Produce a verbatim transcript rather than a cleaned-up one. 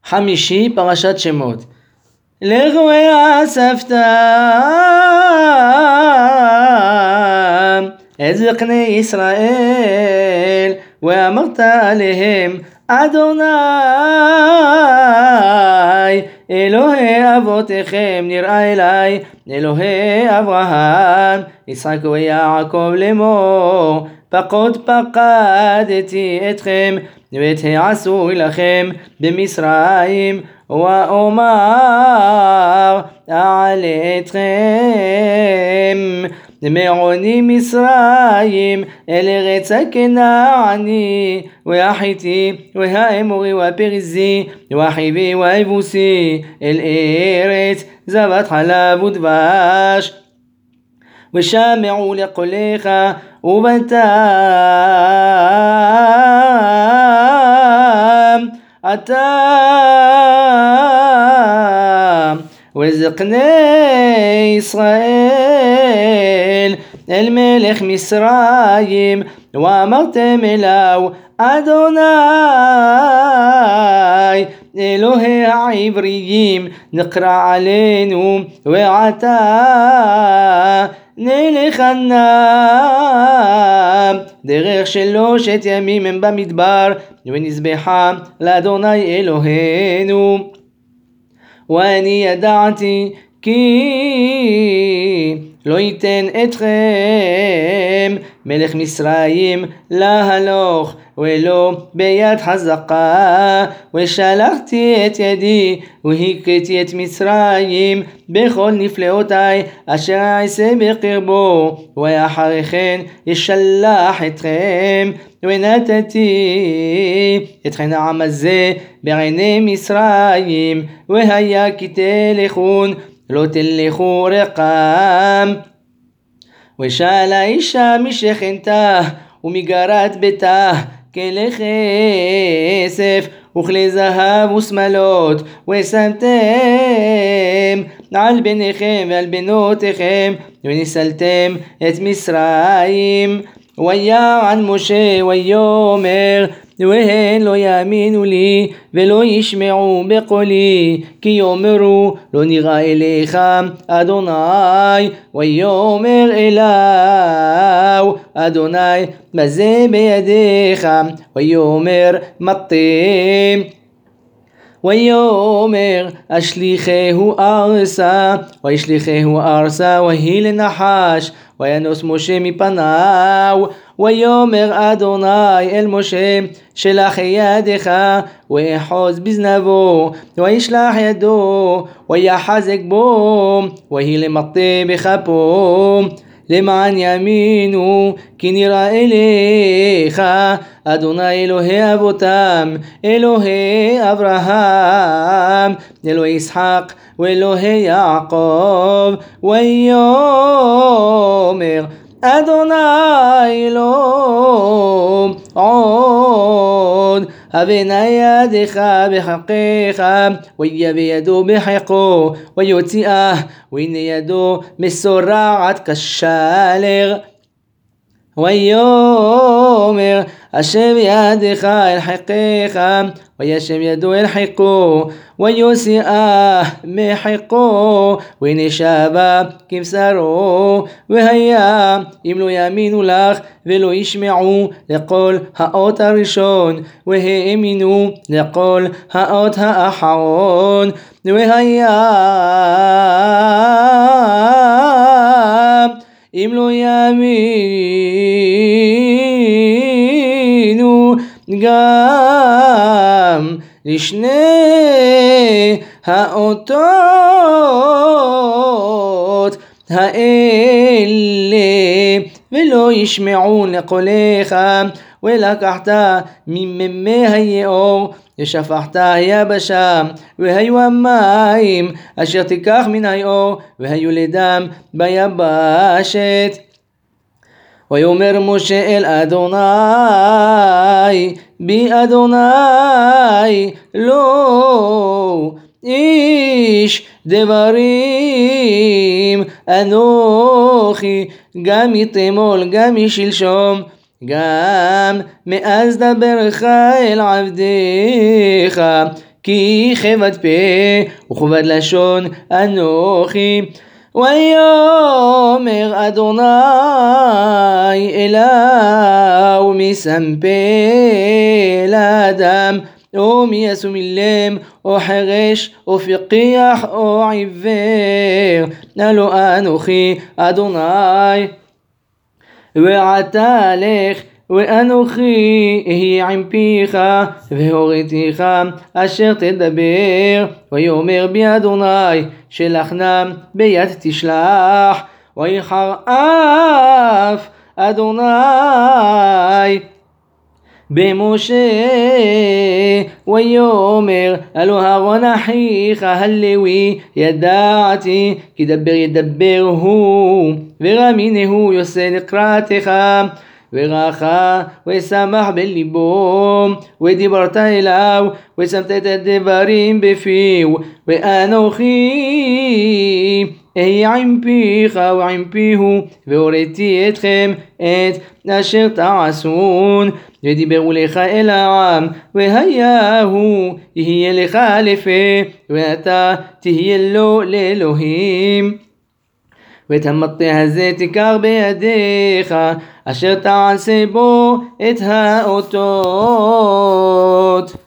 חמישי, פרשת שמות. לך ואספת את זקני ישראל ואמרת עליהם, אדוני אלוהי אבותיכם נראה אלי, אלוהי אברהם יצחק ויעקב לאמור, פקוד פקדתי אתכם ותעשו לכם במצרים, ואומר אעלה אתכם מעוני מצרים אל ארץ הכנעני והחיתי והאמורי והפריזי והחיבי והיבוסי, אל ארץ זבת חלב ודבש, ושמעו לקולך ובנתם אתה וזקני ישראל אל מלך מצרים, ואמרתם אליו, אדוני אלוהי העבריים נקרא עלינו, ועתה נלכנה דרך שלושת ימים הם במדבר, ונזבחה לאדוני אלוהינו. ואני ידעתי כי לא ייתן אתכם מלך מצרים להלוך ולא ביד חזקה, ושלחתי את ידי והכיתי את מצרים בכל נפלאותי אשר אעשה בקרבו, ואחרי כן ישלח אתכם, ונתתי אתכם העם הזה בעיני מצרים, והיה כי תלכון לא תלכו רקם. ושאלה אישה משכנתה ומגרת ביתה כלי כסף וכלי זהב ושמלות, ושמתם על בניכם ועל בנותיכם, וניסלתם את מצרים. ויען משה ויאמר, והן לא יאמינו לי ולא ישמעו בקולי, כי יאמרו לא נראה אליך אדוני. ויאמר אליו אדוני, מה זה בידיך? ויאמר מטה. ויאמר אשליחהו ארצה, וישליחהו ארצה ויהי לנחש, וינוס משה מפניו. ויאמר אדוני אל משה, שלח ידך ואחוז בזנבו, וישלח ידו ויחזק בו, ויהי למטה בכפו, למען יאמינו כי נראה אליך אדוני אלוהי אבותם, אלוהי אברהם, אלוהי יצחק ואלוהי יעקב. ויאמר אדוני לא עוד הבא ידך בחקיך, ויהיה בידו בחיקו ויוציאה, והנה ידו מסורעת כשלג. ויאמר השב ידך אל חיקך, וישב ידו אל חיקו, ויוציאה מחיקו, והנה שבה כבשרו. והיה אם לא יאמינו לך ולא ישמעו לכל האות הראשון, והאמינו לכל האות האחרון. והיה אם לא יאמינו גם לשני האותות האלה ולא ישמעו לקולך, ולקחת ממימי היאור ושפכת היבשה, והיו המים אשר תיקח מן היאור והיו לדם ביבשת. ויאמר משה אל אדוני, בי אדוני לא איש דברים אנוכי, גם מתמול גם משלשום, גם מאז דברך אל עבדיך, כי כבד פה וכבד לשון אנוכי. ויאמר אדוני אליהו מי שם פה לאדם, או מי ישום אילם, או חירש, או פיקח, או עיוור. הלא אנוכי אדוני. ועתה לך ואנוכי אהיה עם פיך והוריתיך אשר תדבר. ויאמר בי אדוני שלח נא ביד תשלח. ויחר אף אדוני במשה ויאמר הלא אהרון אחיך הלוי ידעתי כי דבר ידבר הוא ורמין הוא יעשה לקראתך. ורחה ושמח בליבו ודיברת אליו ושמת את הדברים בפיו. ואנוכי אהיה עם פיך ועם פיהו והוריתי אתכם את אשר תעשון. ודיברו לך אל העם והיה הוא יהיה לך לפה ואתה תהיה לו לאלוהים. ואת המטה הזה תיקח בידיך אשר תעשה בו את האותות.